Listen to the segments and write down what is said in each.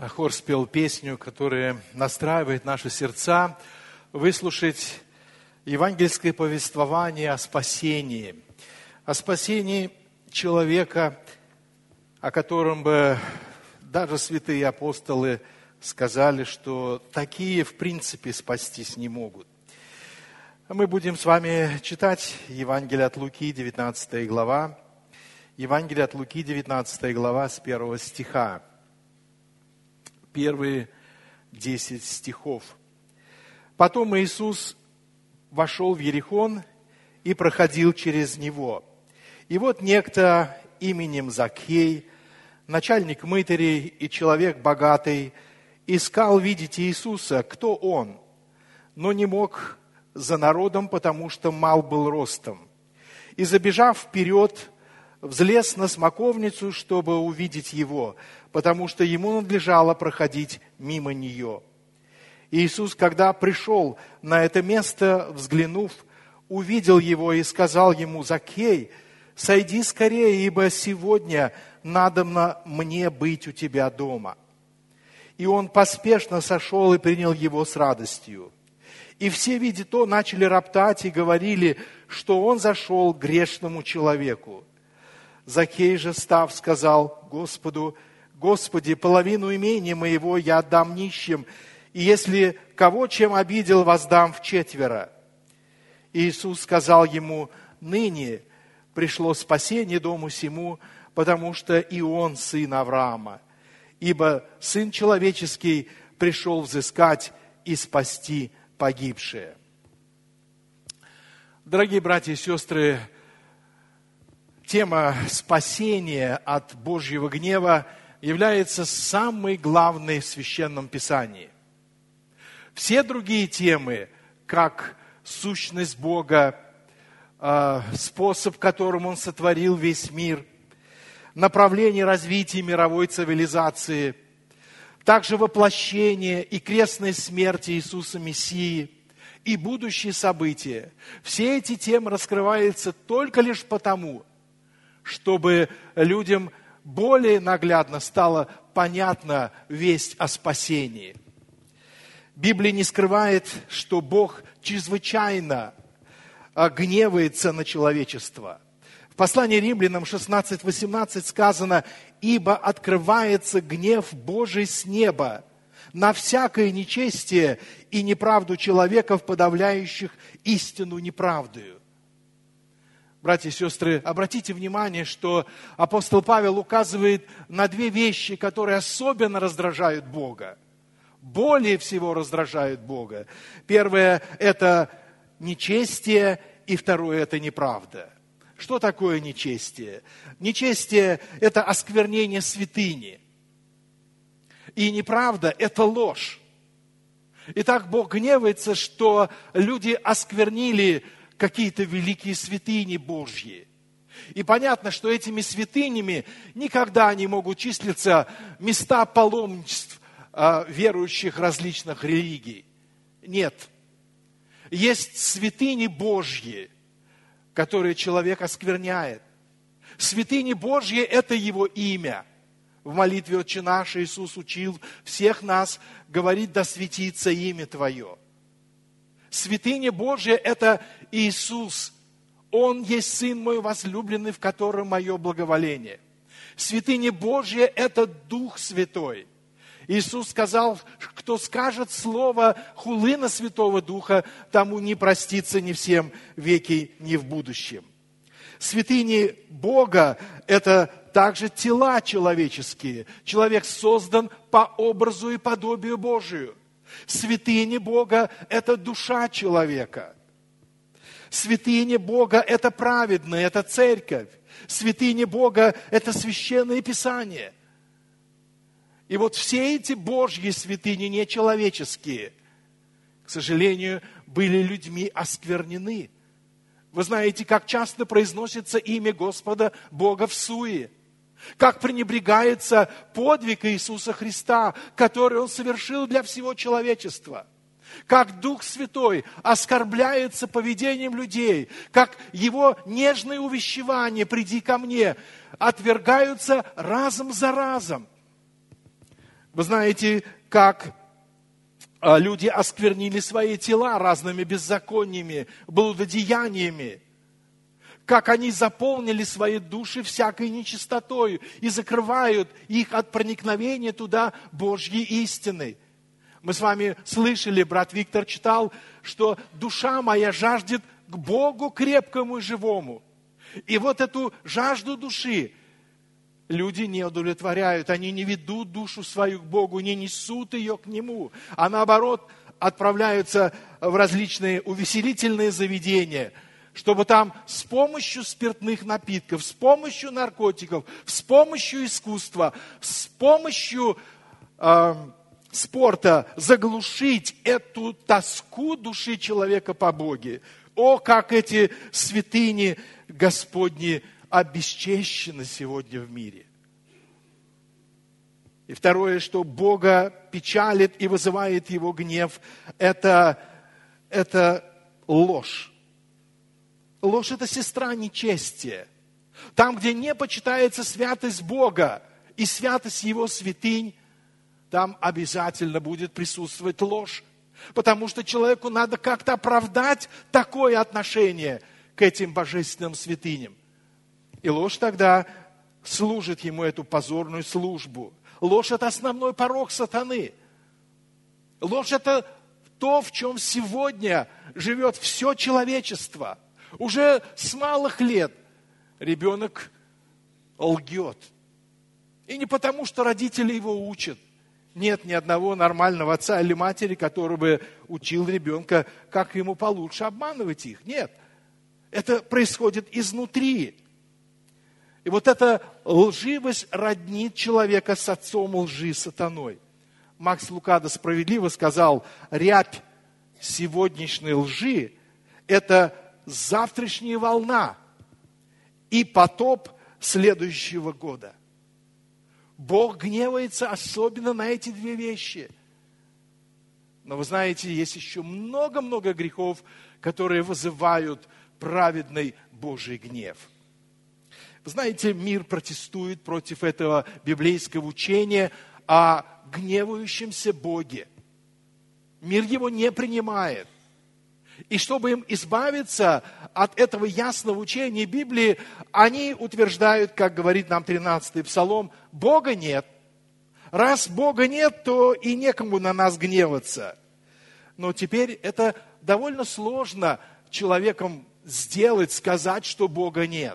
Хор спел песню, которая настраивает наши сердца выслушать евангельское повествование о спасении человека, о котором бы даже святые апостолы сказали, что такие в принципе спастись не могут. Мы будем с вами читать Евангелие от Луки, 19 глава. Евангелие от Луки, 19 глава, с 1 стиха. Первые 10 стихов. «Потом Иисус вошел в Иерихон и проходил через него. И вот некто именем Закхей, начальник мытарей и человек богатый, искал видеть Иисуса, кто он, но не мог за народом, потому что мал был ростом. И, забежав вперед, взлез на смоковницу, чтобы увидеть его, потому что ему надлежало проходить мимо нее. Иисус, когда пришел на это место, взглянув, увидел его и сказал ему: «Закхей, сойди скорее, ибо сегодня надобно мне быть у тебя дома». И он поспешно сошел и принял его с радостью. И все, видя то, начали роптать и говорили, что он зашел к грешному человеку. Закхей же, став, сказал Господу: «Господи, половину имения моего я отдам нищим, и если кого чем обидел, воздам вчетверо». Иисус сказал ему: «Ныне пришло спасение дому сему, потому что и он сын Авраама. Ибо Сын Человеческий пришел взыскать и спасти погибшие». Дорогие братья и сестры, тема спасения от Божьего гнева является самой главной в Священном Писании. Все другие темы, как сущность Бога, способ, которым Он сотворил весь мир, направление развития мировой цивилизации, также воплощение и крестная смерть Иисуса Мессии и будущие события, все эти темы раскрываются только лишь потому, чтобы людям более наглядно стала понятна весть о спасении. Библия не скрывает, что Бог чрезвычайно гневается на человечество. В послании Римлянам 16:18 сказано: «Ибо открывается гнев Божий с неба на всякое нечестие и неправду человеков, подавляющих истину неправдою». Братья и сестры, обратите внимание, что апостол Павел указывает на две вещи, которые особенно раздражают Бога. Более всего раздражают Бога. Первое – это нечестие, и второе – это неправда. Что такое нечестие? Нечестие – это осквернение святыни. И неправда – это ложь. Итак, Бог гневается, что люди осквернили какие-то великие святыни Божьи. И понятно, что этими святынями никогда не могут числиться места паломничеств верующих различных религий. Нет. Есть святыни Божьи, которые человек оскверняет. Святыни Божьи – это Его имя. В молитве «Отче наш» Иисус учил всех нас говорить: «Да светится имя Твое». Святыня Божья – это Иисус. Он есть Сын мой возлюбленный, в котором мое благоволение. Святыня Божья – это Дух Святой. Иисус сказал: кто скажет слово хулы на Святого Духа, тому не простится ни в сем веки, ни в будущем. Святыни Бога – это также тела человеческие. Человек создан по образу и подобию Божию. Святыня Бога – это душа человека. Святыня Бога – это праведная, это церковь. Святыня Бога – это священное Писание. И вот все эти Божьи святыни, не человеческие, к сожалению, были людьми осквернены. Вы знаете, как часто произносится имя Господа Бога всуе. Как пренебрегается подвиг Иисуса Христа, который Он совершил для всего человечества. Как Дух Святой оскорбляется поведением людей, как Его нежные увещевания «приди ко мне» отвергаются разом за разом. Вы знаете, как люди осквернили свои тела разными беззакониями, блудодеяниями, как они заполнили свои души всякой нечистотою и закрывают их от проникновения туда Божьей истины. Мы с вами слышали, брат Виктор читал, что душа моя жаждет к Богу крепкому и живому. И вот эту жажду души люди не удовлетворяют, они не ведут душу свою к Богу, не несут ее к Нему, а наоборот отправляются в различные увеселительные заведения, чтобы там с помощью спиртных напитков, с помощью наркотиков, с помощью искусства, с помощью спорта заглушить эту тоску души человека по Боге. О, как эти святыни Господни обесчещены сегодня в мире. И второе, что Бога печалит и вызывает Его гнев, это ложь. Ложь – это сестра нечестия. Там, где не почитается святость Бога и святость Его святынь, там обязательно будет присутствовать ложь. Потому что человеку надо как-то оправдать такое отношение к этим божественным святыням. И ложь тогда служит ему эту позорную службу. Ложь – это основной порок сатаны. Ложь – это то, в чем сегодня живет все человечество. Уже с малых лет ребенок лгет. И не потому, что родители его учат. Нет ни одного нормального отца или матери, который бы учил ребенка, как ему получше обманывать их. Нет. Это происходит изнутри. И вот эта лживость роднит человека с отцом лжи, сатаной. Макс Лукадо справедливо сказал, рябь сегодняшней лжи – это завтрашняя волна и потоп следующего года. Бог гневается особенно на эти две вещи. Но вы знаете, есть еще много-много грехов, которые вызывают праведный Божий гнев. Вы знаете, мир протестует против этого библейского учения о гневающемся Боге. Мир его не принимает. И чтобы им избавиться от этого ясного учения Библии, они утверждают, как говорит нам 13-й Псалом, Бога нет. Раз Бога нет, то и некому на нас гневаться. Но теперь это довольно сложно человеком сделать, сказать, что Бога нет.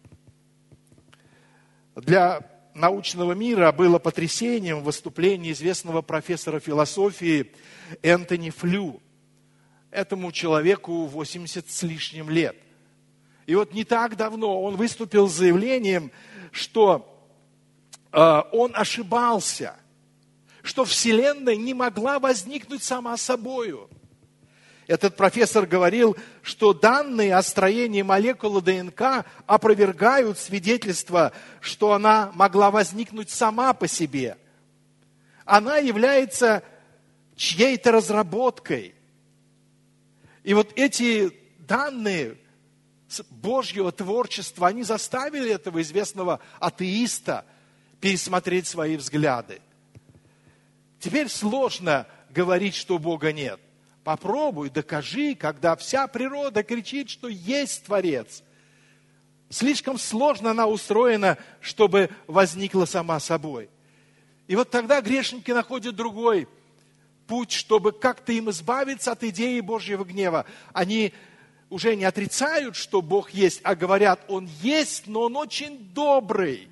Для научного мира было потрясением выступление известного профессора философии Энтони Флю. Этому человеку 80 с лишним лет. И вот не так давно он выступил с заявлением, что он ошибался, что Вселенная не могла возникнуть сама собою. Этот профессор говорил, что данные о строении молекулы ДНК опровергают свидетельство, что она могла возникнуть сама по себе. Она является чьей-то разработкой. И вот эти данные Божьего творчества, они заставили этого известного атеиста пересмотреть свои взгляды. Теперь сложно говорить, что Бога нет. Попробуй, докажи, когда вся природа кричит, что есть Творец. Слишком сложно она устроена, чтобы возникла сама собой. И вот тогда грешники находят другой путь, чтобы как-то им избавиться от идеи Божьего гнева. Они уже не отрицают, что Бог есть, а говорят, Он есть, но Он очень добрый.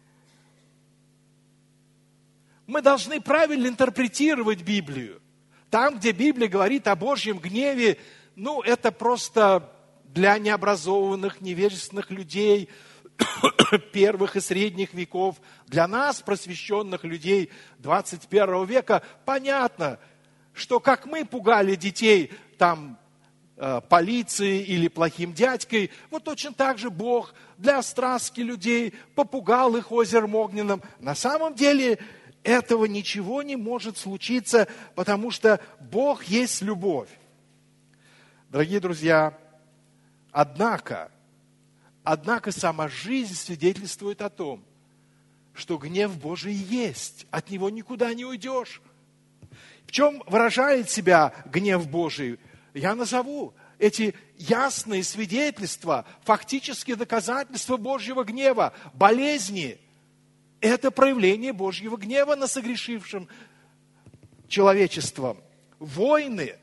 Мы должны правильно интерпретировать Библию. Там, где Библия говорит о Божьем гневе, это просто для необразованных, невежественных людей первых и средних веков. Для нас, просвещенных людей 21 века, понятно, что как мы пугали детей полицией или плохим дядькой, вот точно так же Бог для страстки людей попугал их озером огненным. На самом деле этого ничего не может случиться, потому что Бог есть любовь. Дорогие друзья, однако сама жизнь свидетельствует о том, что гнев Божий есть, от него никуда не уйдешь. В чем выражает себя гнев Божий? Я назову эти ясные свидетельства, фактические доказательства Божьего гнева, болезни. Это проявление Божьего гнева на согрешившем человечеством. Войны,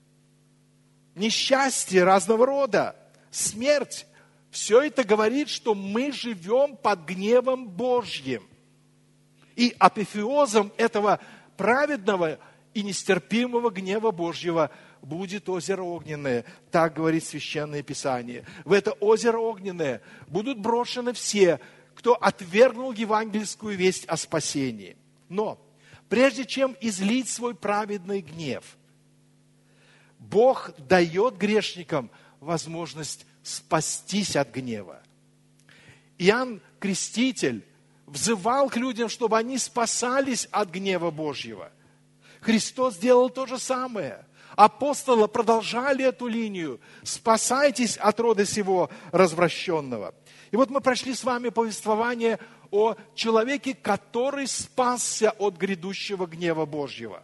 несчастье разного рода, смерть. Все это говорит, что мы живем под гневом Божьим. И апофеозом этого праведного и нестерпимого гнева Божьего будет озеро огненное. Так говорит Священное Писание. В это озеро огненное будут брошены все, кто отвергнул евангельскую весть о спасении. Но прежде чем излить свой праведный гнев, Бог дает грешникам возможность спастись от гнева. Иоанн Креститель взывал к людям, чтобы они спасались от гнева Божьего. Христос сделал то же самое. Апостолы продолжали эту линию. Спасайтесь от рода сего развращенного. И вот мы прошли с вами повествование о человеке, который спасся от грядущего гнева Божьего.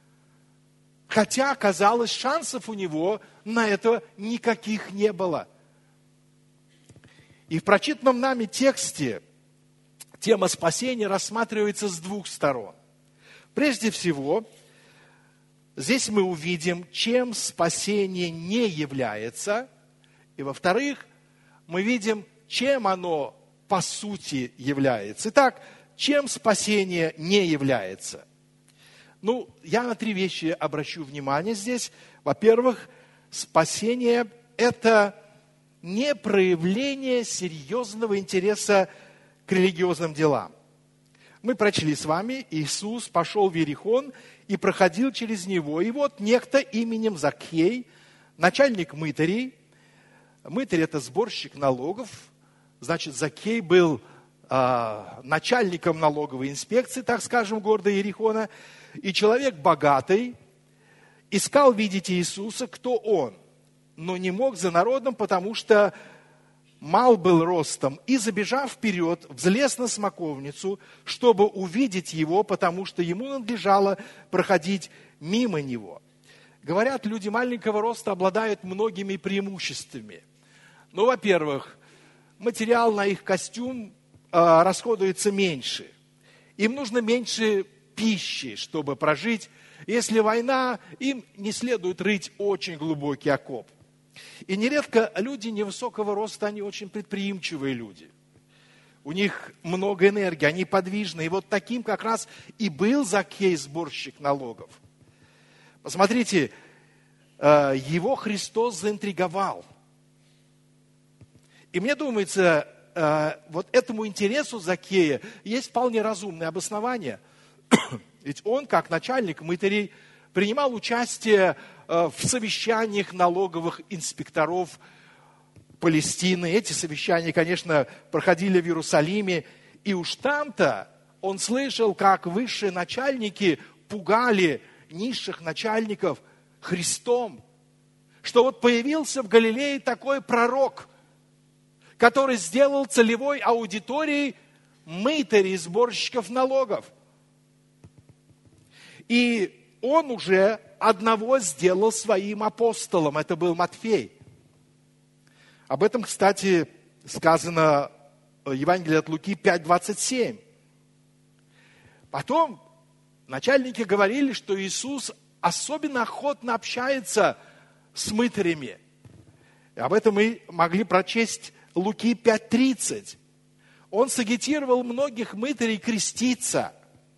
Хотя, казалось, шансов у него на это никаких не было. И в прочитанном нами тексте тема спасения рассматривается с двух сторон. Прежде всего, здесь мы увидим, чем спасение не является. И во-вторых, мы видим, чем оно по сути является. Итак, чем спасение не является? Я на три вещи обращу внимание здесь. Во-первых, спасение – это не проявление серьезного интереса к религиозным делам. Мы прочли с вами, Иисус пошел в Иерихон и проходил через него. И вот некто именем Закхей, начальник мытарей. Мытарь – это сборщик налогов. Значит, Закхей был начальником налоговой инспекции, так скажем, города Иерихона. И человек богатый искал видеть Иисуса, кто он, но не мог за народом, потому что мал был ростом. И, забежав вперед, взлез на смоковницу, чтобы увидеть его, потому что ему надлежало проходить мимо него. Говорят, люди маленького роста обладают многими преимуществами. Во-первых, материал на их костюм расходуется меньше. Им нужно меньше пищи, чтобы прожить. Если война, им не следует рыть очень глубокий окоп. И нередко люди невысокого роста, они очень предприимчивые люди. У них много энергии, они подвижны. И вот таким как раз и был Закхей, сборщик налогов. Посмотрите, его Христос заинтриговал. И мне думается, вот этому интересу Закхея есть вполне разумное обоснование. Ведь он, как начальник мытарей, принимал участие в совещаниях налоговых инспекторов Палестины. Эти совещания, конечно, проходили в Иерусалиме. И уж там-то он слышал, как высшие начальники пугали низших начальников Христом. Что вот появился в Галилее такой пророк, который сделал целевой аудиторией мытарей, сборщиков налогов. И он уже одного сделал своим апостолом. Это был Матфей. Об этом, кстати, сказано в Евангелии от Луки 5:27. Потом начальники говорили, что Иисус особенно охотно общается с мытарями. И об этом мы могли прочесть Луки 5:30. Он сагитировал многих мытарей креститься.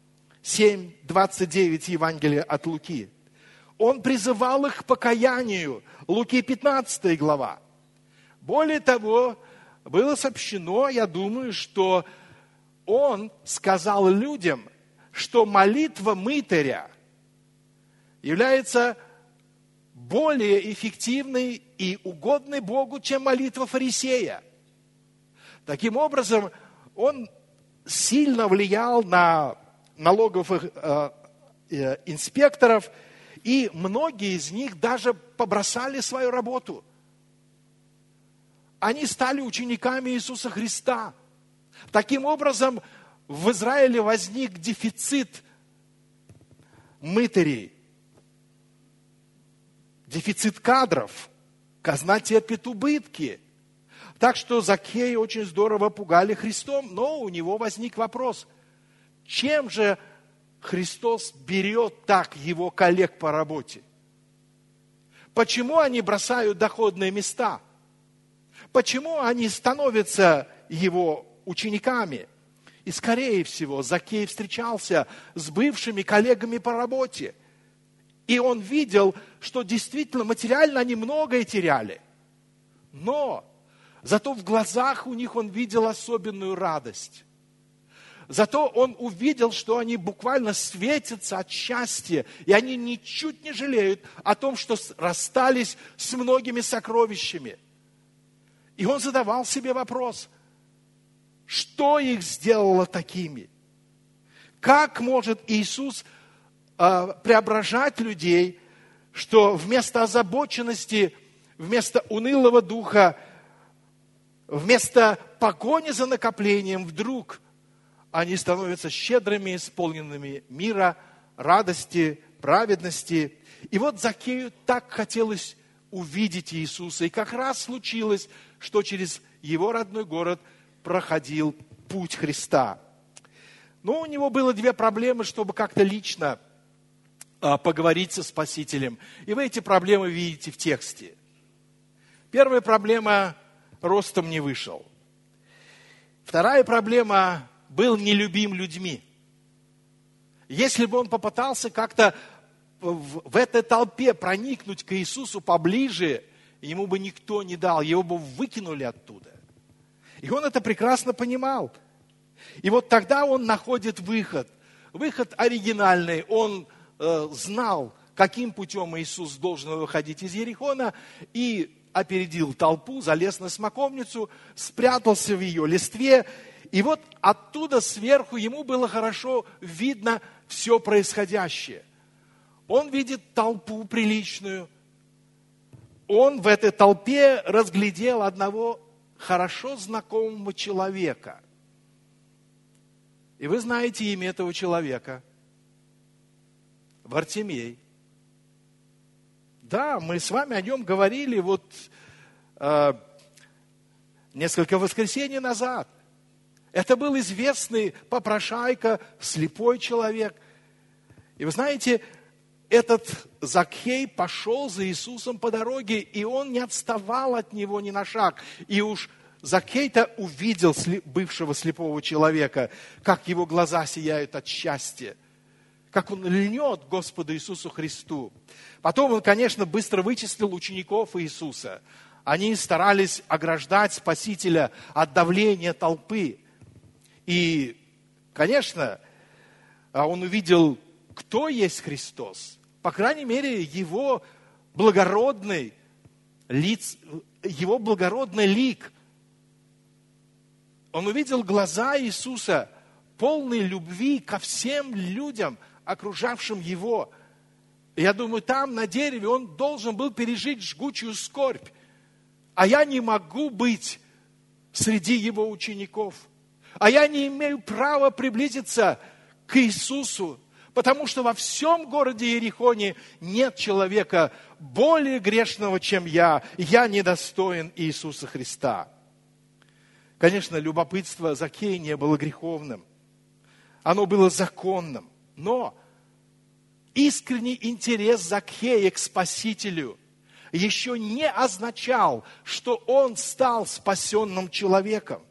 7:29 Евангелия от Луки. Он призывал их к покаянию. Луки 15 глава. Более того, было сообщено, я думаю, что он сказал людям, что молитва мытаря является более эффективной и угодной Богу, чем молитва фарисея. Таким образом, он сильно влиял на налоговых инспекторов, и многие из них даже побросали свою работу. Они стали учениками Иисуса Христа. Таким образом, в Израиле возник дефицит мытарей, дефицит кадров, казна терпит убытки. Так что Закхея очень здорово пугали Христом, но у него возник вопрос, чем же Христос берет так его коллег по работе? Почему они бросают доходные места? Почему они становятся его учениками? И, скорее всего, Закхей встречался с бывшими коллегами по работе. И он видел, что действительно материально они многое теряли. Но зато в глазах у них он видел особенную радость. Зато он увидел, что они буквально светятся от счастья, и они ничуть не жалеют о том, что расстались с многими сокровищами. И он задавал себе вопрос, что их сделало такими? Как может Иисус преображать людей, что вместо озабоченности, вместо унылого духа, вместо погони за накоплением вдруг они становятся щедрыми, исполненными мира, радости, праведности. И вот Закхею так хотелось увидеть Иисуса. И как раз случилось, что через его родной город проходил путь Христа. Но у него было две проблемы, чтобы как-то лично поговорить со Спасителем. И вы эти проблемы видите в тексте. Первая проблема – ростом не вышел. Вторая проблема – был нелюбим людьми. Если бы он попытался как-то в этой толпе проникнуть к Иисусу поближе, ему бы никто не дал, его бы выкинули оттуда. И он это прекрасно понимал. И вот тогда он находит выход. Выход оригинальный. Он знал, каким путем Иисус должен выходить из Иерихона, и опередил толпу, залез на смоковницу, спрятался в ее листве. И вот оттуда сверху ему было хорошо видно все происходящее. Он видит толпу приличную. Он в этой толпе разглядел одного хорошо знакомого человека. И вы знаете имя этого человека. Вартимей. Да, мы с вами о нем говорили несколько воскресений назад. Это был известный попрошайка, слепой человек. И вы знаете, этот Закхей пошел за Иисусом по дороге, и он не отставал от него ни на шаг. И уж Закхей-то увидел бывшего слепого человека, как его глаза сияют от счастья, как он льнет Господу Иисусу Христу. Потом он, конечно, быстро вычислил учеников Иисуса. Они старались ограждать Спасителя от давления толпы. И, конечно, он увидел, кто есть Христос. По крайней мере, его благородный лик. Он увидел глаза Иисуса, полные любви ко всем людям, окружавшим его. И я думаю, там на дереве он должен был пережить жгучую скорбь. А я не могу быть среди его учеников. А я не имею права приблизиться к Иисусу, потому что во всем городе Иерихоне нет человека более грешного, чем я. Я недостоин Иисуса Христа. Конечно, любопытство Закхея не было греховным. Оно было законным. Но искренний интерес Закхея к Спасителю еще не означал, что он стал спасенным человеком.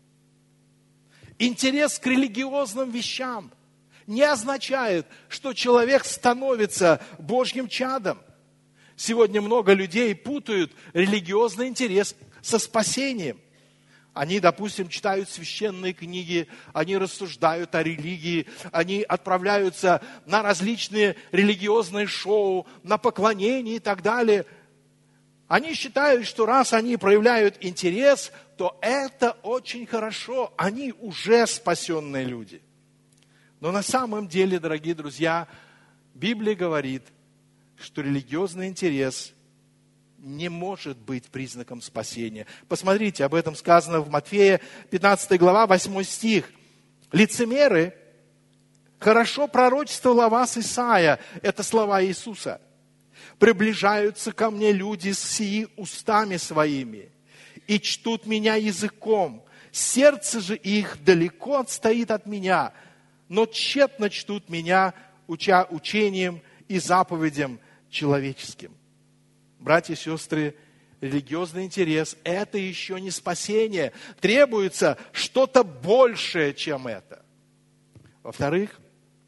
Интерес к религиозным вещам не означает, что человек становится Божьим чадом. Сегодня много людей путают религиозный интерес со спасением. Они, допустим, читают священные книги, они рассуждают о религии, они отправляются на различные религиозные шоу, на поклонения и так далее. Они считают, что раз они проявляют интерес, то это очень хорошо. Они уже спасенные люди. Но на самом деле, дорогие друзья, Библия говорит, что религиозный интерес не может быть признаком спасения. Посмотрите, об этом сказано в Матфея, 15 глава, 8 стих. Лицемеры, хорошо пророчествовал о вас Исаия, это слова Иисуса. Приближаются ко мне люди с сии устами своими и чтут меня языком. Сердце же их далеко отстоит от меня, но тщетно чтут меня, уча учением и заповедям человеческим. Братья и сестры, религиозный интерес – это еще не спасение. Требуется что-то большее, чем это. Во-вторых,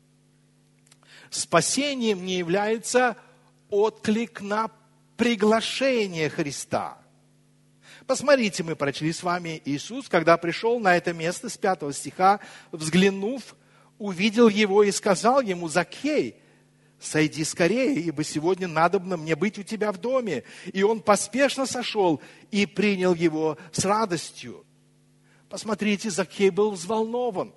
спасением не является отклик на приглашение Христа. Посмотрите, мы прочли с вами, Иисус, когда пришел на это место с 5 стиха, взглянув, увидел его и сказал ему: «Закхей, сойди скорее, ибо сегодня надобно мне быть у тебя в доме». И он поспешно сошел и принял его с радостью. Посмотрите, Закхей был взволнован.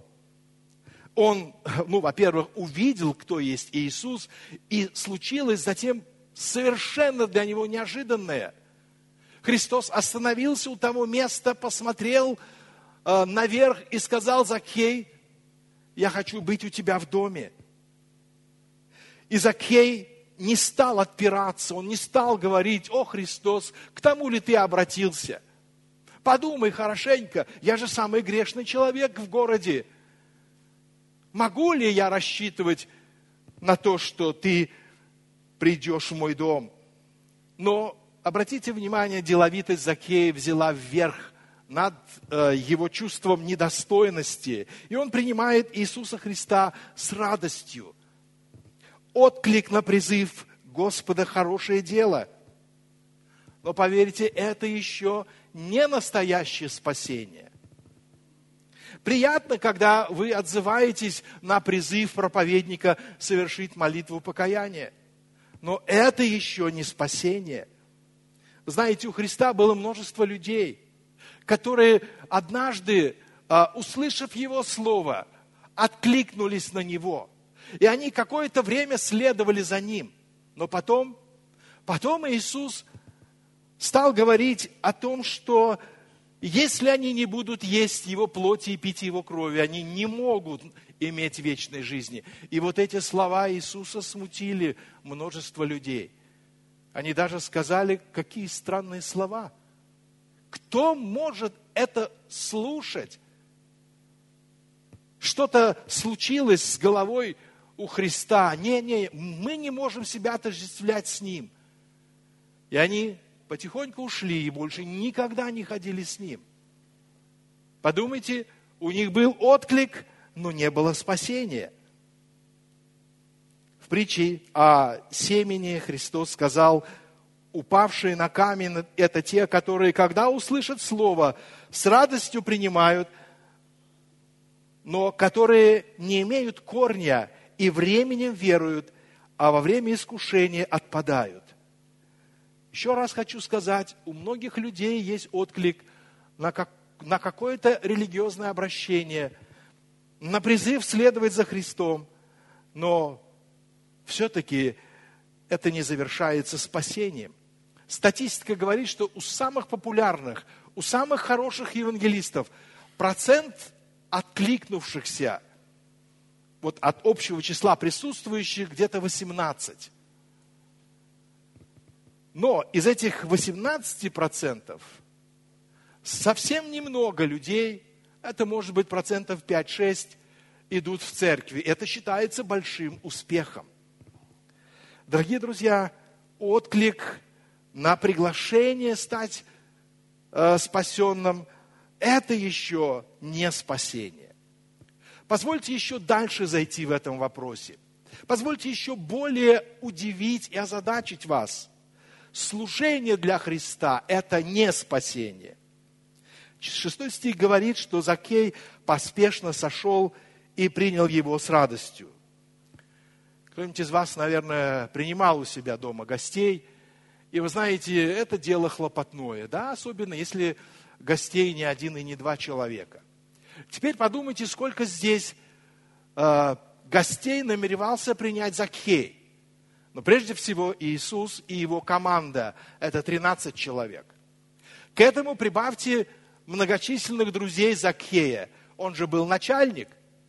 Он, во-первых, увидел, кто есть Иисус, и случилось затем совершенно для него неожиданное. Христос остановился у того места, посмотрел наверх и сказал: «Закхей, я хочу быть у тебя в доме». И Закхей не стал отпираться, он не стал говорить: «О, Христос, к тому ли ты обратился? Подумай хорошенько, я же самый грешный человек в городе. Могу ли я рассчитывать на то, что ты придешь в мой дом?» Но обратите внимание, деловитость Закхея взяла вверх над его чувством недостойности. И он принимает Иисуса Христа с радостью. Отклик на призыв Господа – хорошее дело. Но поверьте, это еще не настоящее спасение. Приятно, когда вы отзываетесь на призыв проповедника совершить молитву покаяния. Но это еще не спасение. Знаете, у Христа было множество людей, которые однажды, услышав Его Слово, откликнулись на Него. И они какое-то время следовали за Ним. Но потом Иисус стал говорить о том, что если они не будут есть Его плоти и пить Его крови, они не могут иметь вечной жизни. И вот эти слова Иисуса смутили множество людей. Они даже сказали: какие странные слова. Кто может это слушать? Что-то случилось с головой у Христа. Мы не можем себя отождествлять с Ним. И они потихоньку ушли и больше никогда не ходили с Ним. Подумайте, у них был отклик, но не было спасения. В притче о семени Христос сказал: упавшие на камень – это те, которые, когда услышат слово, с радостью принимают, но которые не имеют корня и временем веруют, а во время искушения отпадают. Еще раз хочу сказать, у многих людей есть отклик на какое-то религиозное обращение, на призыв следовать за Христом, но все-таки это не завершается спасением. Статистика говорит, что у самых популярных, у самых хороших евангелистов процент откликнувшихся вот от общего числа присутствующих где-то 18. Но из этих 18% совсем немного людей, это может быть 5-6%, идут в церкви. Это считается большим успехом. Дорогие друзья, отклик на приглашение стать спасенным – это еще не спасение. Позвольте еще дальше зайти в этом вопросе. Позвольте еще более удивить и озадачить вас. Служение для Христа – это не спасение. 6 стих говорит, что Закхей поспешно сошел и принял его с радостью. Кто-нибудь из вас, наверное, принимал у себя дома гостей, и вы знаете, это дело хлопотное, да, особенно если гостей не один и не два человека. Теперь подумайте, сколько здесь гостей намеревался принять Закхей. Но прежде всего Иисус и его команда – это 13 человек. К этому прибавьте многочисленных друзей Закхея. Он же был начальник,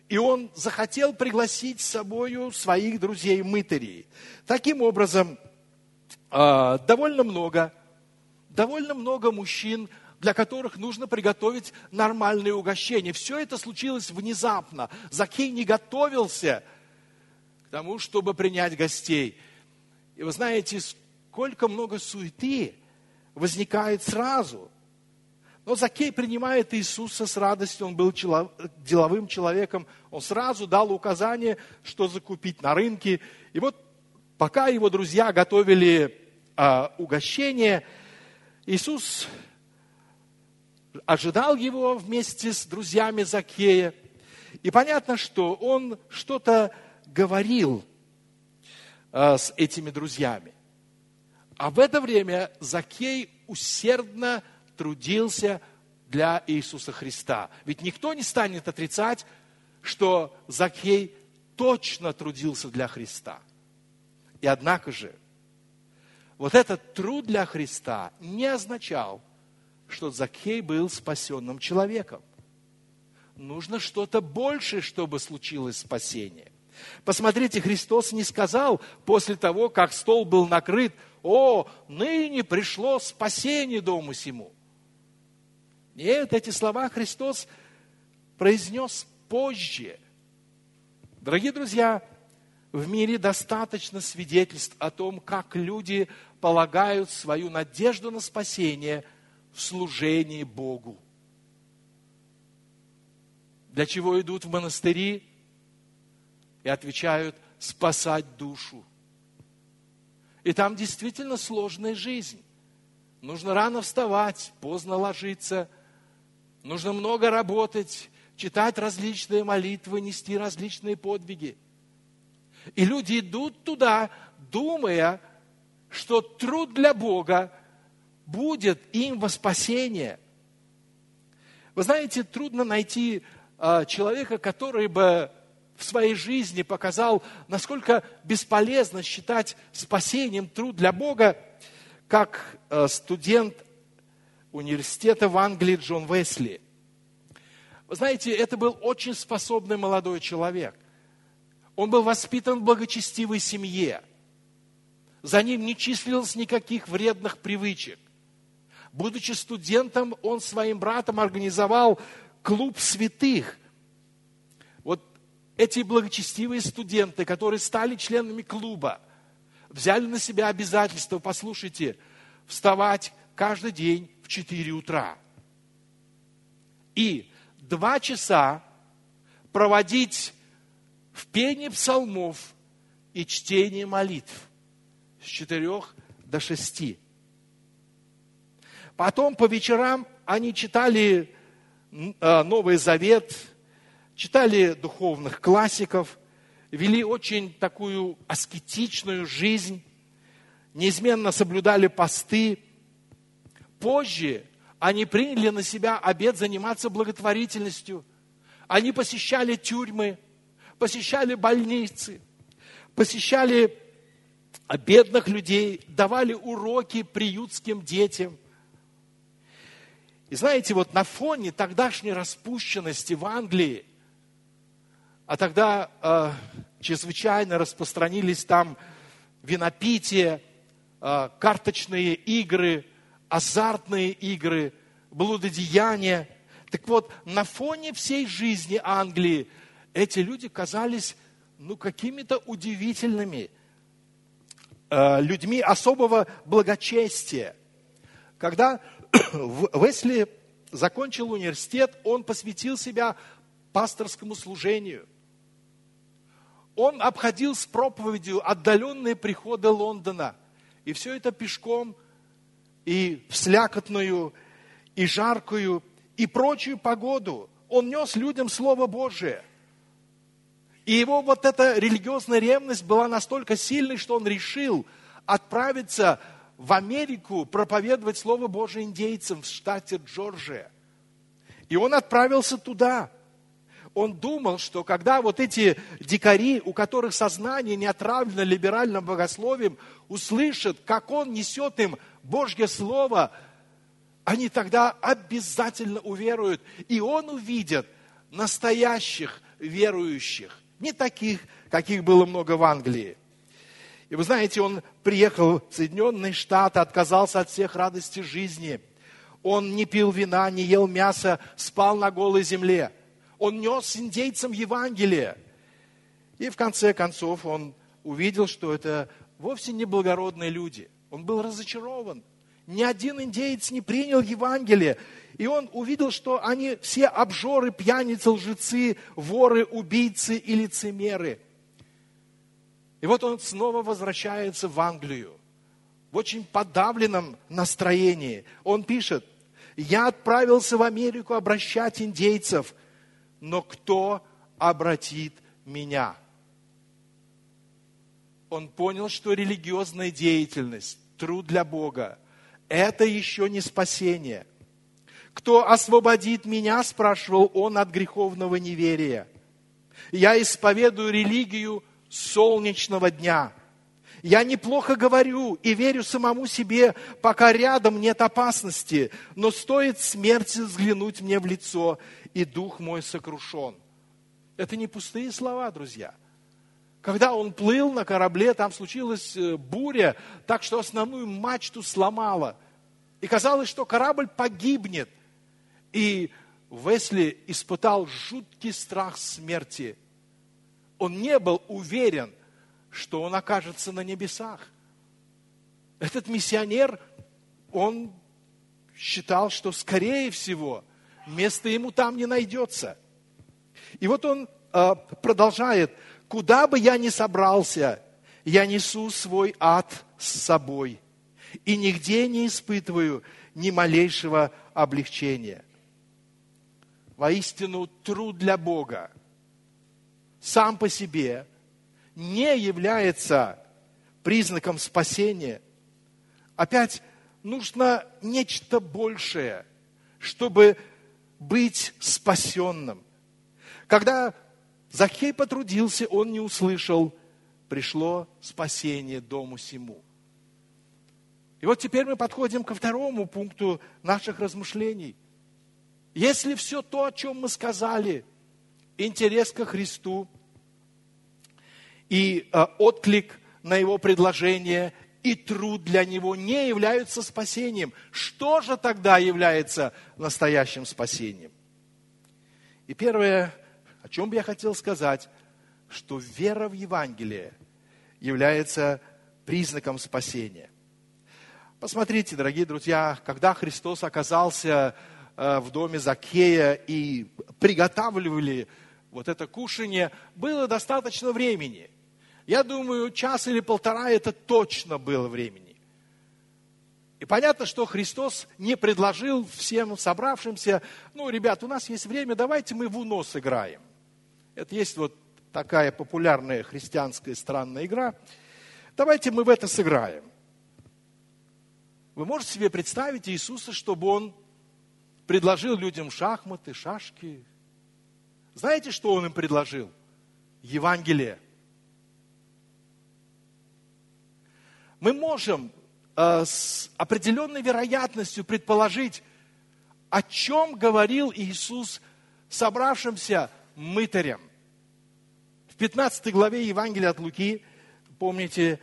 И он захотел пригласить с собой своих друзей-мытарей. Таким образом, довольно много мужчин, для которых нужно приготовить нормальные угощения. Все это случилось внезапно. Закхей не готовился к тому, чтобы принять гостей. И вы знаете, сколько много суеты возникает сразу. Но Закхей принимает Иисуса с радостью, он был деловым человеком, он сразу дал указание, что закупить на рынке. И вот пока его друзья готовили угощение, Иисус ожидал его вместе с друзьями Закхея. И понятно, что он что-то говорил с этими друзьями. А в это время Закхей усердно трудился для Иисуса Христа. Ведь никто не станет отрицать, что Закхей точно трудился для Христа. И однако же, вот этот труд для Христа не означал, что Закхей был спасенным человеком. Нужно что-то большее, чтобы случилось спасение. Посмотрите, Христос не сказал после того, как стол был накрыт: «О, ныне пришло спасение дому сему». Нет, эти слова Христос произнес позже. Дорогие друзья, в мире достаточно свидетельств о том, как люди полагают свою надежду на спасение в служении Богу. Для чего идут в монастыри и отвечают: спасать душу. И там действительно сложная жизнь. Нужно рано вставать, поздно ложиться. Нужно много работать, читать различные молитвы, нести различные подвиги. И люди идут туда, думая, что труд для Бога будет им во спасение. Вы знаете, трудно найти человека, который бы в своей жизни показал, насколько бесполезно считать спасением труд для Бога, как студент университета в Англии Джон Уэсли. Вы знаете, это был очень способный молодой человек. Он был воспитан в благочестивой семье. За ним не числилось никаких вредных привычек. Будучи студентом, он своим братом организовал клуб святых. Вот эти благочестивые студенты, которые стали членами клуба, взяли на себя обязательство, послушайте, вставать каждый день в 4 утра. И 2 часа проводить в пении псалмов и чтении молитв с 4 до 6. Потом по вечерам они читали Новый Завет, читали духовных классиков, вели очень такую аскетичную жизнь, неизменно соблюдали посты. Позже они приняли на себя обет заниматься благотворительностью. Они посещали тюрьмы, посещали больницы, посещали бедных людей, давали уроки приютским детям. И знаете, вот на фоне тогдашней распущенности в Англии, а тогда чрезвычайно распространились там винопитие, карточные игры, азартные игры, блудодеяния. Так вот, на фоне всей жизни Англии эти люди казались какими-то удивительными людьми особого благочестия. Когда Уэсли закончил университет, он посвятил себя пасторскому служению. Он обходил с проповедью отдаленные приходы Лондона. И все это пешком, и в слякотную, и жаркую, и прочую погоду. Он нес людям Слово Божие. И его вот эта религиозная ревность была настолько сильной, что он решил отправиться в Америку проповедовать Слово Божие индейцам в штате Джорджия. И он отправился туда. Он думал, что когда вот эти дикари, у которых сознание не отравлено либеральным богословием, услышат, как он несет им Божье Слово, они тогда обязательно уверуют. И он увидит настоящих верующих, не таких, каких было много в Англии. И вы знаете, он приехал в Соединенные Штаты, отказался от всех радостей жизни. Он не пил вина, не ел мяса, спал на голой земле. Он нес индейцам Евангелие. И в конце концов он увидел, что это вовсе не благородные люди. Он был разочарован. Ни один индеец не принял Евангелие. И он увидел, что они все обжоры, пьяницы, лжецы, воры, убийцы и лицемеры. И вот он снова возвращается в Англию в очень подавленном настроении. Он пишет: «Я отправился в Америку обращать индейцев, но кто обратит меня?» Он понял, что религиозная деятельность, труд для Бога – это еще не спасение. «Кто освободит меня?» – спрашивал он, «от греховного неверия. Я исповедую религию солнечного дня. Я неплохо говорю и верю самому себе, пока рядом нет опасности, но стоит смерти взглянуть мне в лицо, и дух мой сокрушен». Это не пустые слова, друзья. Когда он плыл на корабле, там случилась буря, так что основную мачту сломало. И казалось, что корабль погибнет. И Уэсли испытал жуткий страх смерти. Он не был уверен, что он окажется на небесах. Этот миссионер, он считал, что, скорее всего, места ему там не найдется. И вот он продолжает: «Куда бы я ни собрался, я несу свой ад с собой, и нигде не испытываю ни малейшего облегчения». Воистину, труд для Бога сам по себе не является признаком спасения. Опять нужно нечто большее, чтобы быть спасенным. Когда Закхей потрудился, он не услышал: пришло спасение дому сему. И вот теперь мы подходим ко второму пункту наших размышлений. Если все то, о чем мы сказали, интерес ко Христу и отклик на Его предложение и труд для Него не являются спасением, что же тогда является настоящим спасением? И первое, о чем бы я хотел сказать, что вера в Евангелие является признаком спасения. Посмотрите, дорогие друзья, когда Христос оказался в доме Закхея и приготавливали вот это кушанье, было достаточно времени. Я думаю, час или полтора это точно было времени. И понятно, что Христос не предложил всем собравшимся: ну, ребят, у нас есть время, давайте мы в уно сыграем. Это есть вот такая популярная христианская странная игра. Давайте мы в это сыграем. Вы можете себе представить Иисуса, чтобы Он предложил людям шахматы, шашки? Знаете, что Он им предложил? Евангелие. Мы можем с определенной вероятностью предположить, о чем говорил Иисус собравшимся мытарям. В 15 главе Евангелия от Луки, помните,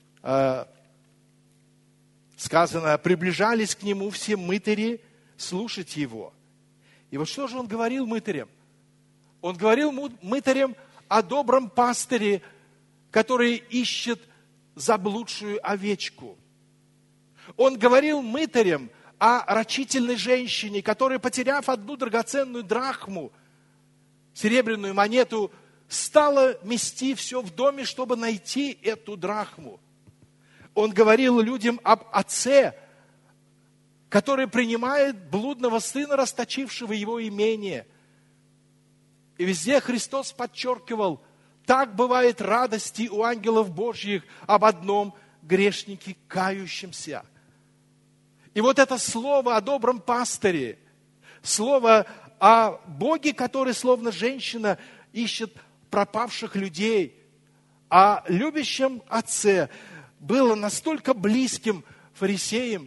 сказано: приближались к Нему все мытари слушать Его. И вот что же Он говорил мытарям? Он говорил мытарям о добром пастыре, который ищет заблудшую овечку. Он говорил мытарям о рачительной женщине, которая, потеряв одну драгоценную драхму, серебряную монету, стала мести все в доме, чтобы найти эту драхму. Он говорил людям об отце, который принимает блудного сына, расточившего его имение. И везде Христос подчеркивал: так бывает радости у ангелов Божьих об одном грешнике кающемся. И вот это слово о добром пастыре, слово о Боге, который словно женщина ищет пропавших людей, о любящем отце, было настолько близким фарисеям,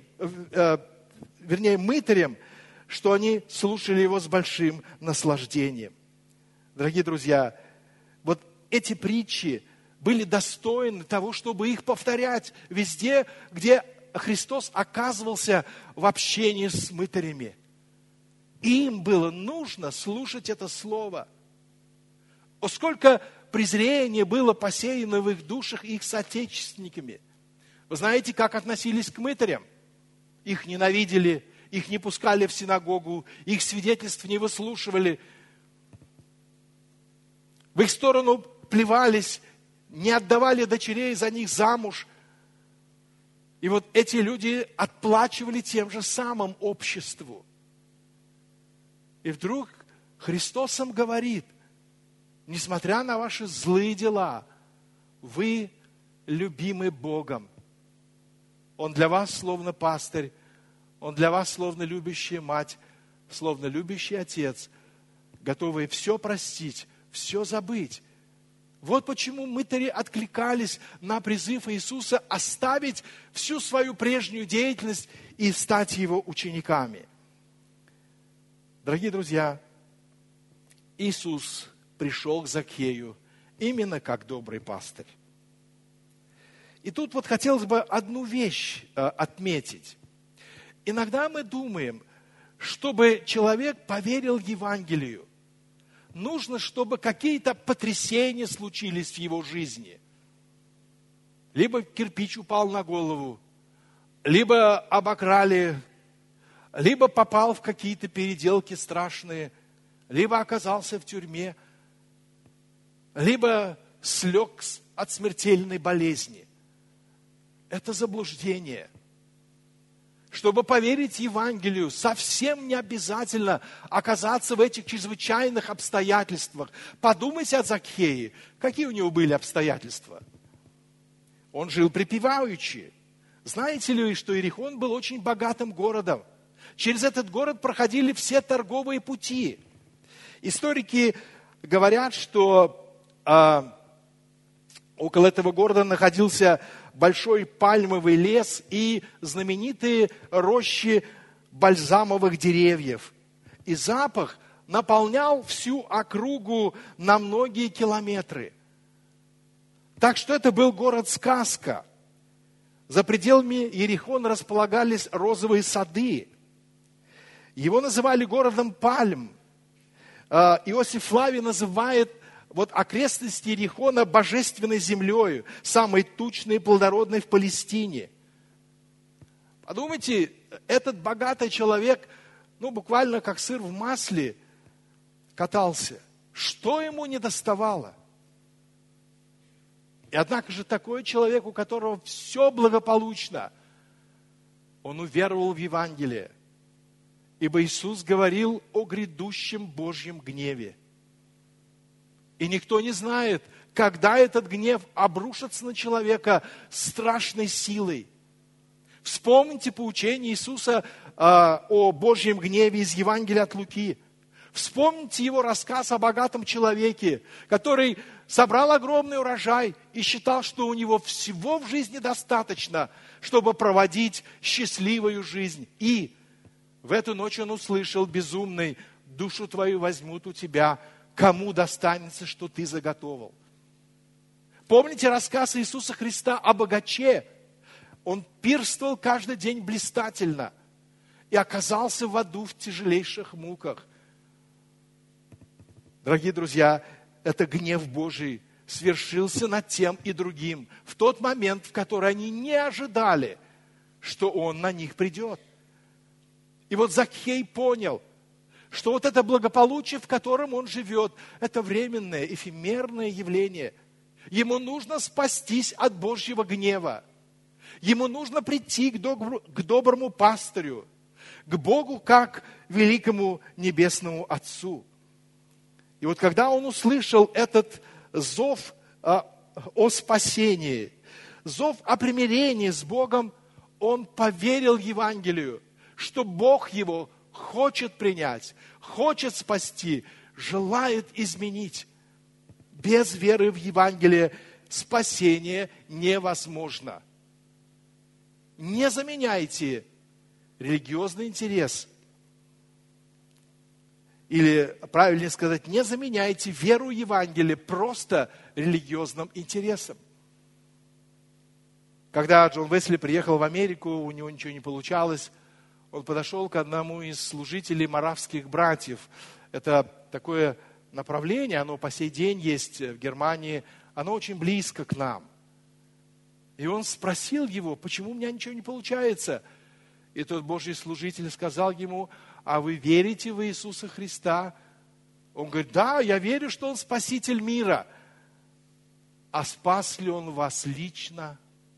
мытарям, что они слушали его с большим наслаждением. Дорогие друзья, вот эти притчи были достойны того, чтобы их повторять везде, где Христос оказывался в общении с мытарями. Им было нужно слушать это слово. О, сколько презрения было посеяно в их душах их соотечественниками. Вы знаете, как относились к мытарям? Их ненавидели, их не пускали в синагогу, их свидетельств не выслушивали. В их сторону плевались, не отдавали дочерей за них замуж. И вот эти люди отплачивали тем же самым обществу. И вдруг Христос им говорит: несмотря на ваши злые дела, вы любимы Богом. Он для вас словно пастырь, Он для вас словно любящая мать, словно любящий отец, готовый все простить, все забыть. Вот почему мытари откликались на призыв Иисуса оставить всю свою прежнюю деятельность и стать Его учениками. Дорогие друзья, Иисус пришел к Закхею именно как добрый пастырь. И тут вот хотелось бы одну вещь отметить. Иногда мы думаем, чтобы человек поверил Евангелию, нужно, чтобы какие-то потрясения случились в его жизни. Либо кирпич упал на голову, либо обокрали, либо попал в какие-то переделки страшные, либо оказался в тюрьме, либо слег от смертельной болезни. Это заблуждение. Чтобы поверить Евангелию, совсем не обязательно оказаться в этих чрезвычайных обстоятельствах. Подумайте о Закхее. Какие у него были обстоятельства? Он жил припеваючи. Знаете ли вы, что Иерихон был очень богатым городом? Через этот город проходили все торговые пути. Историки говорят, что около этого города находился большой пальмовый лес и знаменитые рощи бальзамовых деревьев. И запах наполнял всю округу на многие километры. Так что это был город-сказка. За пределами Иерихона располагались розовые сады. Его называли городом пальм. Иосиф Флавий называет вот окрестности Иерихона божественной землей, самой тучной и плодородной в Палестине. Подумайте, этот богатый человек, буквально как сыр в масле катался. Что ему не доставало? И однако же такой человек, у которого все благополучно, он уверовал в Евангелие. Ибо Иисус говорил о грядущем Божьем гневе. И никто не знает, когда этот гнев обрушится на человека страшной силой. Вспомните поучение Иисуса о Божьем гневе из Евангелия от Луки. Вспомните его рассказ о богатом человеке, который собрал огромный урожай и считал, что у него всего в жизни достаточно, чтобы проводить счастливую жизнь. И в эту ночь он услышал: безумный, душу твою возьмут у тебя, кому достанется, что ты заготовил. Помните рассказ Иисуса Христа о богаче? Он пирствовал каждый день блистательно и оказался в аду в тяжелейших муках. Дорогие друзья, это гнев Божий свершился над тем и другим в тот момент, в который они не ожидали, что Он на них придет. И вот Закхей понял, что вот это благополучие, в котором он живет, это временное, эфемерное явление. Ему нужно спастись от Божьего гнева. Ему нужно прийти к доброму пастырю, к Богу как великому небесному Отцу. И вот когда он услышал этот зов о спасении, зов о примирении с Богом, он поверил Евангелию, что Бог его хочет принять, хочет спасти, желает изменить. Без веры в Евангелие спасение невозможно. Не заменяйте религиозный интерес Или, правильнее сказать, не заменяйте веру Евангелия просто религиозным интересом. Когда Джон Уэсли приехал в Америку, у него ничего не получалось, он подошел к одному из служителей моравских братьев. Это такое направление, оно по сей день есть в Германии, оно очень близко к нам. И он спросил его, почему у меня ничего не получается? И тот Божий служитель сказал ему: а вы верите в Иисуса Христа? Он говорит: да, я верю, что Он Спаситель мира. А спас ли Он вас лично?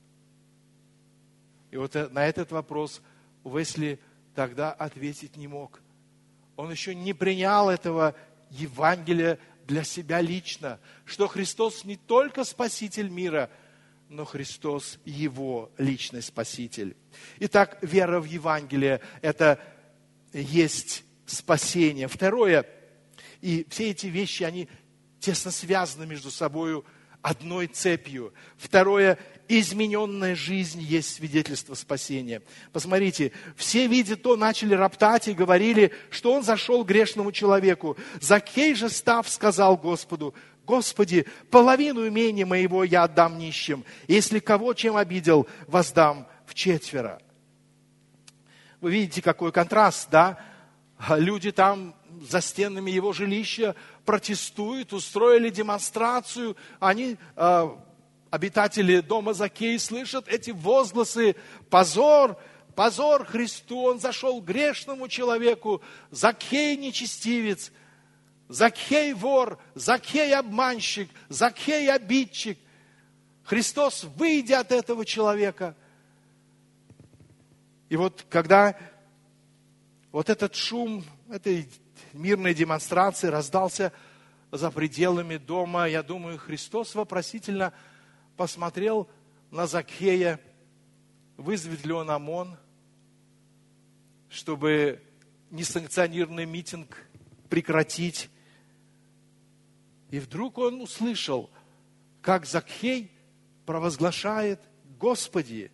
И вот на этот вопрос Уэсли тогда ответить не мог. Он еще не принял этого Евангелия для себя лично, что Христос не только Спаситель мира, но Христос Его личный Спаситель. Итак, вера в Евангелие – это есть спасение. Второе, и все эти вещи, они тесно связаны между собой одной цепью. Второе, измененная жизнь есть свидетельство спасения. Посмотрите, все, видя то, начали роптать и говорили, что он зашел к грешному человеку. Закхей же, став, сказал Господу: Господи, половину имения моего я отдам нищим. Если кого чем обидел, воздам вчетверо. Вы видите, какой контраст, да? Люди там за стенами его жилища протестуют, устроили демонстрацию. Они, обитатели дома Закхея, слышат эти возгласы: позор, позор Христу, он зашел к грешному человеку, Закхей нечестивец, Закхей вор, Закхей обманщик, Закхей обидчик. Христос, выйдя от этого человека. И вот когда вот этот шум этой мирной демонстрации раздался за пределами дома, я думаю, Христос вопросительно посмотрел на Закхея, вызовет ли он ОМОН, чтобы несанкционированный митинг прекратить. И вдруг он услышал, как Закхей провозглашает: Господи,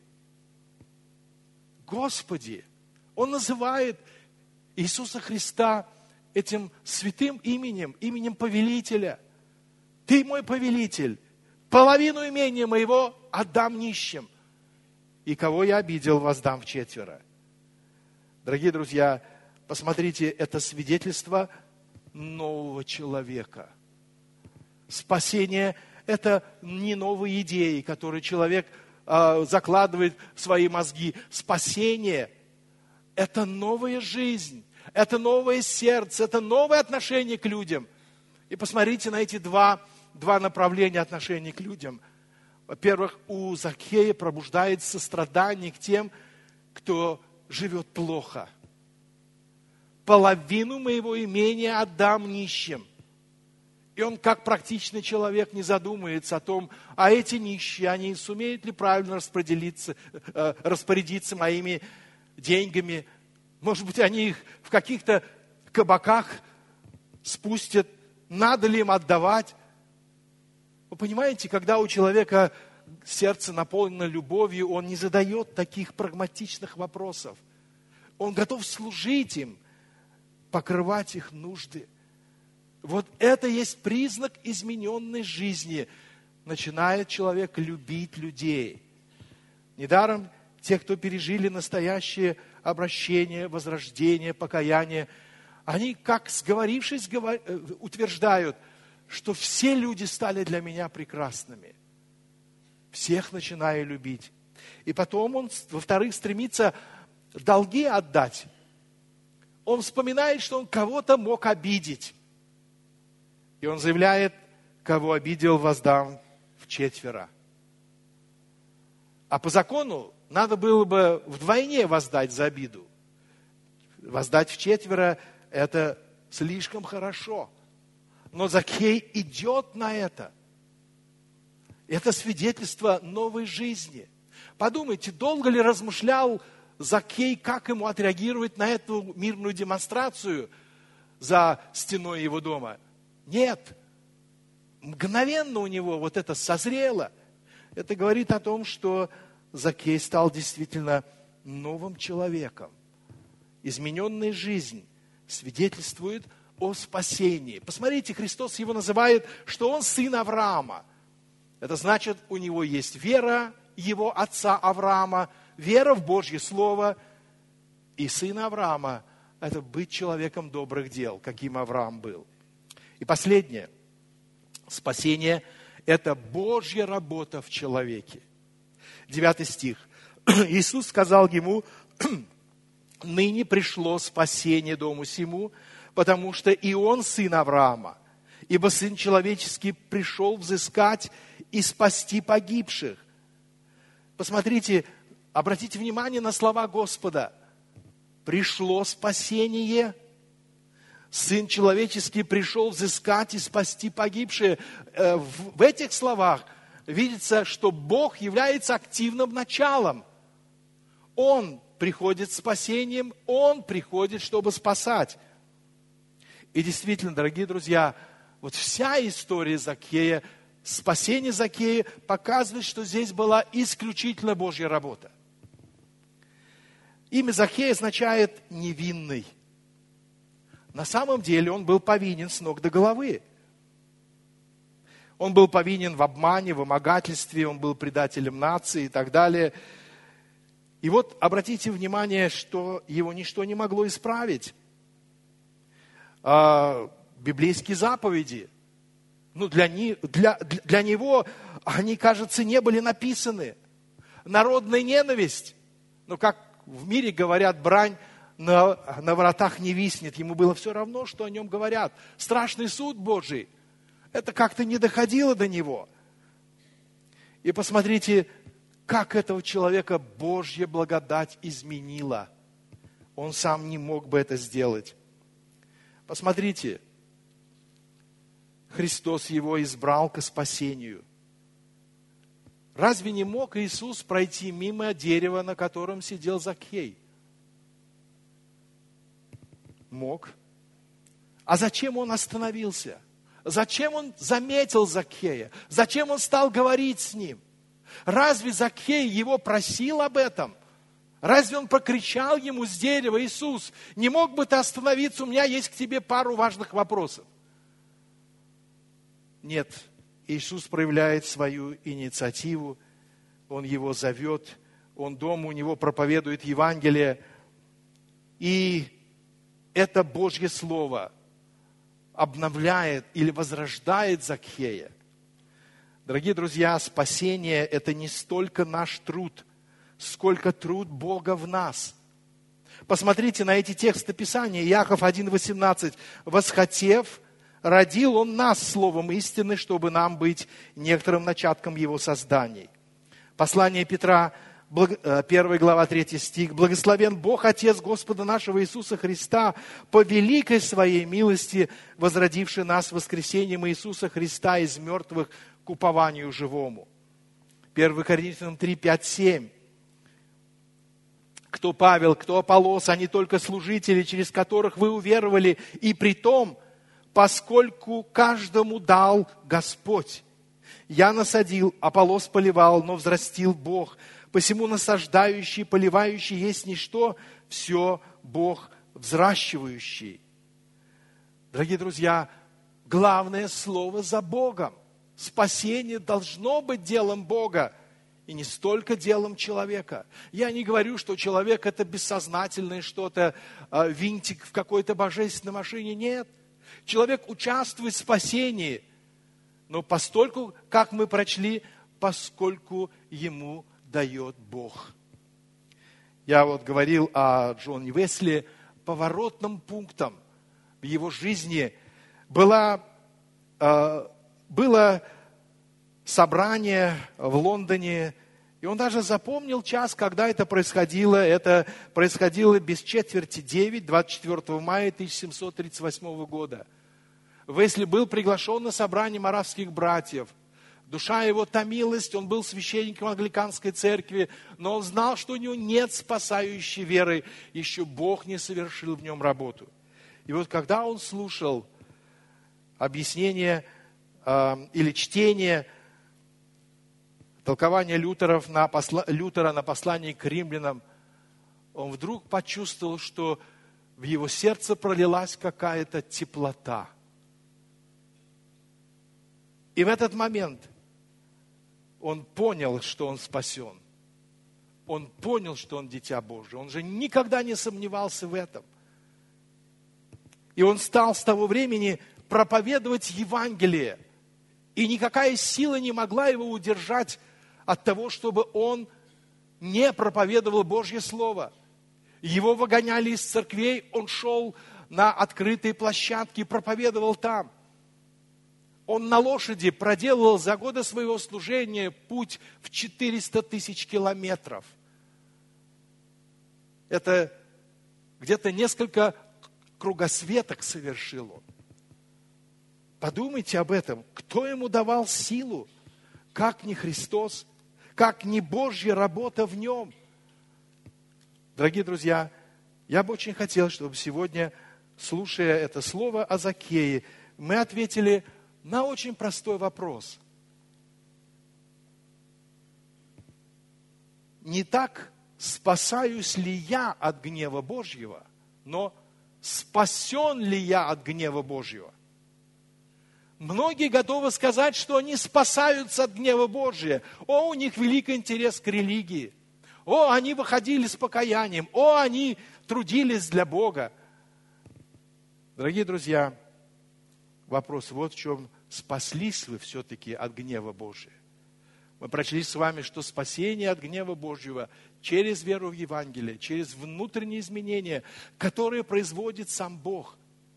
Господи. Он называет Иисуса Христа этим святым именем, именем повелителя. Ты мой повелитель, половину имения моего отдам нищим, и кого я обидел, воздам вчетверо. Дорогие друзья, посмотрите, это свидетельство нового человека. Спасение – это не новые идеи, которые человек закладывает в свои мозги. Спасение – это новая жизнь, это новое сердце, это новое отношение к людям. И посмотрите на эти два направления отношений к людям. Во-первых, у Закхея пробуждается сострадание к тем, кто живет плохо. Половину моего имения отдам нищим. И он, как практичный человек, не задумывается о том, а эти нищие, они сумеют ли правильно распорядиться моими деньгами. Может быть, они их в каких-то кабаках спустят. Надо ли им отдавать? Вы понимаете, когда у человека сердце наполнено любовью, он не задает таких прагматичных вопросов. Он готов служить им, покрывать их нужды. Вот это есть признак измененной жизни. Начинает человек любить людей. Недаром те, кто пережили настоящее обращение, возрождение, покаяние, они, как сговорившись, утверждают, что все люди стали для меня прекрасными. Всех начинаю любить. И потом он, во-вторых, стремится долги отдать. Он вспоминает, что он кого-то мог обидеть. И он заявляет: кого обидел, воздам вчетверо. А по закону надо было бы вдвойне воздать за обиду. Воздать вчетверо – это слишком хорошо. Но Закхей идет на это. Это свидетельство новой жизни. Подумайте, долго ли размышлял Закхей, как ему отреагировать на эту мирную демонстрацию за стеной его дома? Нет. Мгновенно у него вот это созрело. Это говорит о том, что Закхей стал действительно новым человеком. Измененная жизнь свидетельствует о спасении. Посмотрите, Христос его называет, что он сын Авраама. Это значит, у него есть вера его отца Авраама, вера в Божье Слово. И сын Авраама – это быть человеком добрых дел, каким Авраам был. И последнее. Спасение – это Божья работа в человеке. 9 стих. Иисус сказал ему: «Ныне пришло спасение дому сему, потому что и он сын Авраама, ибо Сын Человеческий пришел взыскать и спасти погибших». Посмотрите, обратите внимание на слова Господа. Пришло спасение. Сын Человеческий пришел взыскать и спасти погибшие. В этих словах видится, что Бог является активным началом. Он приходит с спасением, Он приходит, чтобы спасать. И действительно, дорогие друзья, вот вся история Закхея, спасение Закхея показывает, что здесь была исключительно Божья работа. Имя Закхея означает «невинный». На самом деле он был повинен с ног до головы. Он был повинен в обмане, в вымогательстве, он был предателем нации и так далее. И вот обратите внимание, что его ничто не могло исправить. Библейские заповеди, для него они, кажется, не были написаны. Народная ненависть, как в мире говорят, брань на воротах не виснет. Ему было все равно, что о нем говорят. Страшный суд Божий. Это как-то не доходило до него. И посмотрите, как этого человека Божья благодать изменила. Он сам не мог бы это сделать. Посмотрите, Христос его избрал ко спасению. Разве не мог Иисус пройти мимо дерева, на котором сидел Закхей? Мог. А зачем он остановился? Зачем он заметил Закхея? Зачем он стал говорить с ним? Разве Закхей его просил об этом? Разве он прокричал ему с дерева: «Иисус, не мог бы ты остановиться? У меня есть к тебе пару важных вопросов». Нет, Иисус проявляет свою инициативу, Он его зовет, Он дома у него проповедует Евангелие. И это Божье Слово обновляет или возрождает Закхея. Дорогие друзья, спасение – это не столько наш труд, сколько труд Бога в нас. Посмотрите на эти тексты Писания. Иаков 1,18. «Восхотев, родил Он нас словом истины, чтобы нам быть некоторым начатком Его созданий». Послание Петра, 1 глава, 3 стих. «Благословен Бог, Отец Господа нашего Иисуса Христа, по великой Своей милости, возродивший нас воскресением Иисуса Христа из мертвых к упованию живому». 1 Коринфянам 3, 5, 7. «Кто Павел, кто Аполлос, они только служители, через которых вы уверовали, и при том, поскольку каждому дал Господь. Я насадил, Аполлос поливал, но взрастил Бог. Посему насаждающий, поливающий есть ничто, все Бог взращивающий». Дорогие друзья, главное слово за Богом. Спасение должно быть делом Бога и не столько делом человека. Я не говорю, что человек это бессознательное что-то, винтик в какой-то божественной машине. Нет. Человек участвует в спасении, но постольку, как мы прочли, поскольку ему дает Бог. Я говорил о Джоне Уэсли. Поворотным пунктом в его жизни было собрание в Лондоне, и он даже запомнил час, когда это происходило. Это происходило без 8:45, 24 мая 1738 года. Уэсли был приглашен на собрание моравских братьев. Душа его томилась, он был священником англиканской церкви, но он знал, что у него нет спасающей веры, еще Бог не совершил в нем работу. И когда он слушал объяснение или чтение толкования Лютера на послании к римлянам, он вдруг почувствовал, что в его сердце пролилась какая-то теплота. И в этот момент он понял, что он спасен. Он понял, что он дитя Божие. Он же никогда не сомневался в этом. И он стал с того времени проповедовать Евангелие. И никакая сила не могла его удержать от того, чтобы он не проповедовал Божье Слово. Его выгоняли из церквей, он шел на открытые площадки и проповедовал там. Он на лошади проделал за годы своего служения путь в 400 тысяч километров. Это где-то несколько кругосветок совершил он. Подумайте об этом. Кто ему давал силу? Как не Христос? Как не Божья работа в нем? Дорогие друзья, я бы очень хотел, чтобы сегодня, слушая это слово о Закхее, мы ответили на очень простой вопрос. Не так спасаюсь ли я от гнева Божьего, но спасен ли я от гнева Божьего? Многие готовы сказать, что они спасаются от гнева Божия. О, у них великий интерес к религии. О, они выходили с покаянием. О, они трудились для Бога. Дорогие друзья, вопрос вот в чем. Спаслись вы все-таки от гнева Божия? Мы прочли с вами, что спасение от гнева Божьего через веру в Евангелие, через внутренние изменения, которые производит сам Бог.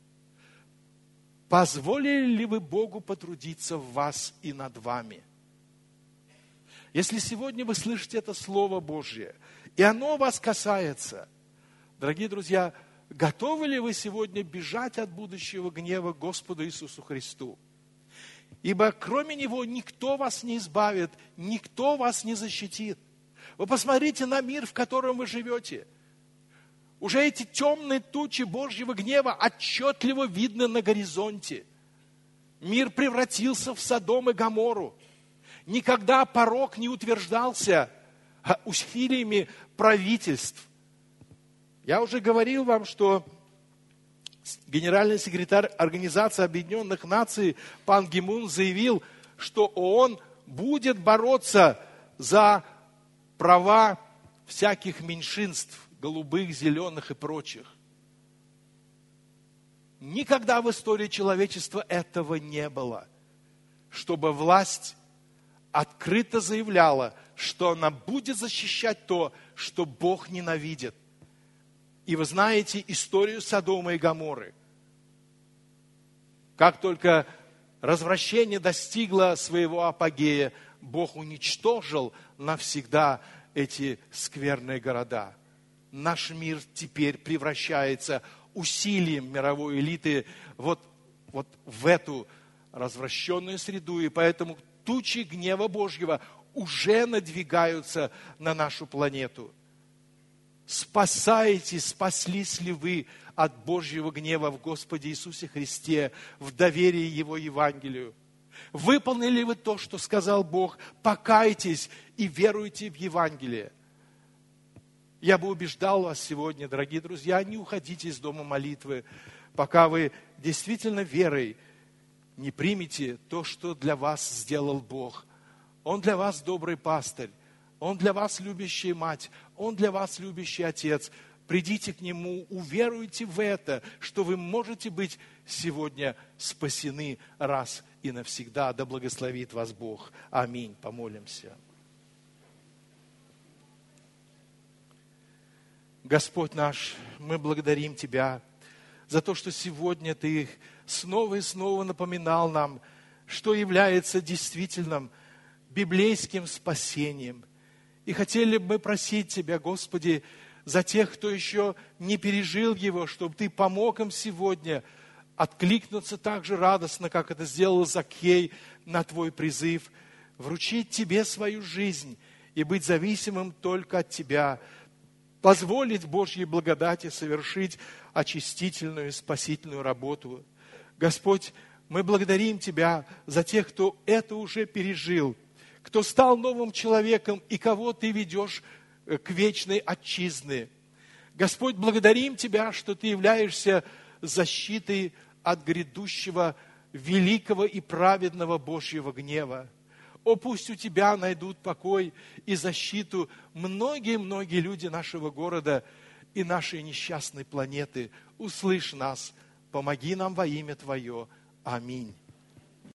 Позволили ли вы Богу потрудиться в вас и над вами? Если сегодня вы слышите это Слово Божье, и оно вас касается, дорогие друзья, готовы ли вы сегодня бежать от будущего гнева Господу Иисусу Христу? Ибо кроме Него никто вас не избавит, никто вас не защитит. Вы посмотрите на мир, в котором вы живете. Уже эти темные тучи Божьего гнева отчетливо видны на горизонте. Мир превратился в Содом и Гоморру. Никогда порок не утверждался усилиями правительств. Я уже говорил вам, что генеральный секретарь Организации Объединенных Наций Пан Ги Мун заявил, что ООН будет бороться за права всяких меньшинств, голубых, зеленых и прочих. Никогда в истории человечества этого не было, чтобы власть открыто заявляла, что она будет защищать то, что Бог ненавидит. И вы знаете историю Содома и Гоморры. Как только развращение достигло своего апогея, Бог уничтожил навсегда эти скверные города. Наш мир теперь превращается усилием мировой элиты вот в эту развращенную среду, и поэтому тучи гнева Божьего уже надвигаются на нашу планету. Спасаетесь, спаслись ли вы от Божьего гнева в Господе Иисусе Христе, в доверии Его Евангелию? Выполнили ли вы то, что сказал Бог? Покайтесь и веруйте в Евангелие. Я бы убеждал вас сегодня, дорогие друзья, не уходите из дома молитвы, пока вы действительно верой не примете то, что для вас сделал Бог. Он для вас добрый пастырь, Он для вас любящая мать, Он для вас любящий отец. Придите к Нему, уверуйте в это, что вы можете быть сегодня спасены раз и навсегда. Да благословит вас Бог. Аминь. Помолимся. Господь наш, мы благодарим Тебя за то, что сегодня Ты снова и снова напоминал нам, что является действительным библейским спасением. И хотели бы мы просить Тебя, Господи, за тех, кто еще не пережил его, чтобы Ты помог им сегодня откликнуться так же радостно, как это сделал Закхей на Твой призыв, вручить Тебе свою жизнь и быть зависимым только от Тебя, позволить Божьей благодати совершить очистительную, спасительную работу. Господь, мы благодарим Тебя за тех, кто это уже пережил, кто стал новым человеком и кого Ты ведешь к вечной отчизне. Господь, благодарим Тебя, что Ты являешься защитой от грядущего великого и праведного Божьего гнева. О, пусть у Тебя найдут покой и защиту многие-многие люди нашего города и нашей несчастной планеты. Услышь нас, помоги нам во имя Твое. Аминь.